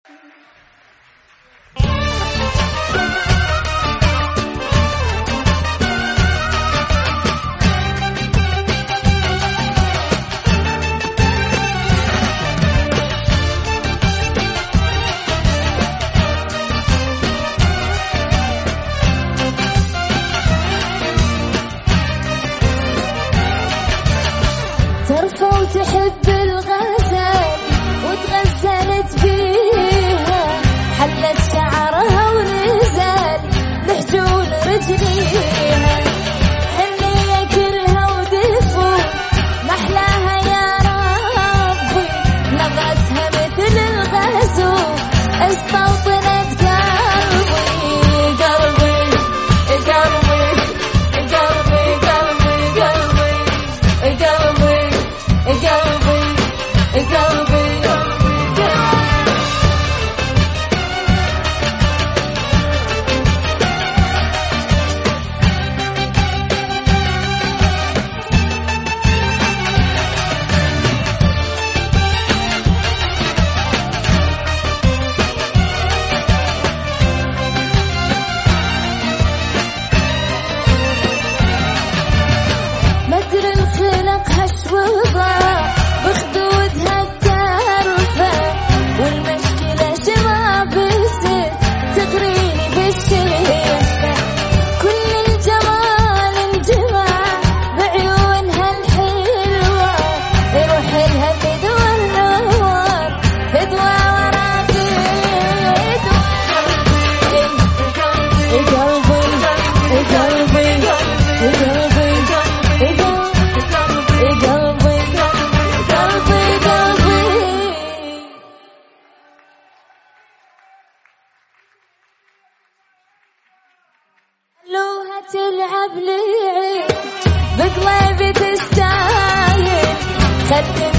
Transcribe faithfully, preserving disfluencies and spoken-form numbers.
ترفع وتحب الغزل وتغزلت فيها، حلت شعرها ونزل محجول رجليها، حنية كرها ودفو محلاها يا ربي، نظرتها مثل الغزو استوطنت قلبي قلبي قلبي قلبي قلبي قلبي قلبي قلبي قلبي مدر الخلق هشوضة بخدودها الترفة، والمشكلة شما بست تغريني بالشفة، كل الجمال انجمع بعيونها الحلوة، يروح لها فدوى النور فدوى ورا فدوى. قلبي قلبي لوها تلعب لي بقلبي تستاهل، خدني